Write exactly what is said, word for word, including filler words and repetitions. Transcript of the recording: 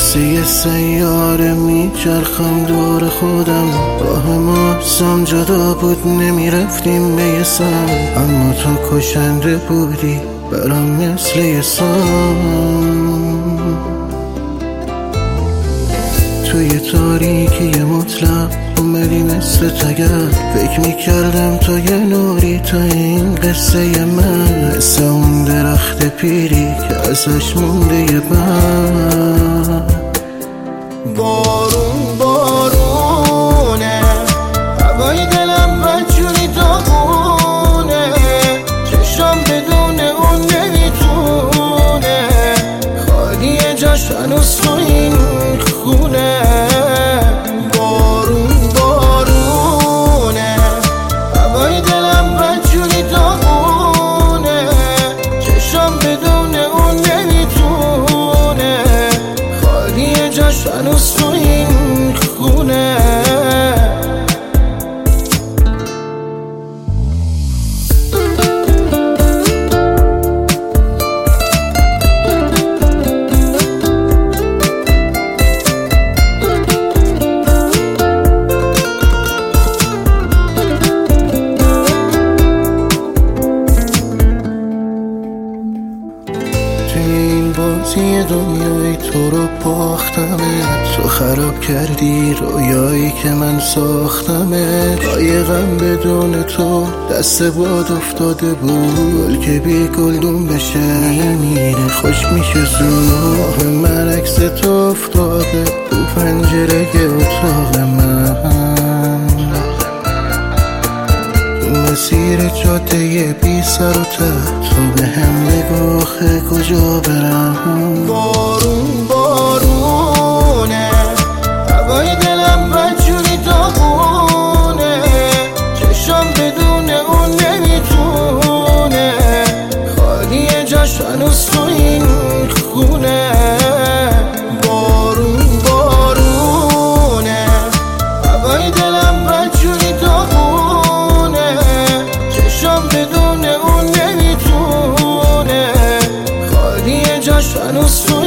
مثل یه سیاره میچرخم دور خودم. راه ما سم جدا بود، نمیرفتیم به یه سم، اما تو کشنده بودی برام مثل یه سام. توی تاریکی مطلق اومدی مثل تگر، فکر میکردم تو یه نوری تا این قصه من، مثل اون درخت پیری که ازش مونده یه بند. بارون بارونه، هوای دلم بدجوری داغونه، چشم بدون اون نمیتونه، خالیه جاش هنوز تو این خونه. بارون بارونه، هوای دلم بدجوری داغونه، چشم بدون اون نمیتونه، خالیه جاش هنوز تو این خونه. بازی دنیای تو رو باختمه، تو خراب کردی رویایی که من ساختمه. قایقم بدون تو دست باد افتاده بود، که بی گلدون بشه میمیره خوش میشه زود. من عکس تو افتاده تو پنجره اتاق من، مسیر جاده بی سر و ته، تو به هم بگو آخه کجا برم. بارون بارونه، هوای دلم بدجوری داغونه، چشم بدون اون نمیتونه، خالیه جاش هنوز تو این خونه. بارون بارونه، هوای دلم بدجوری داغونه، چشم بدون اون نمیتونه، خالیه جاش هنوز تو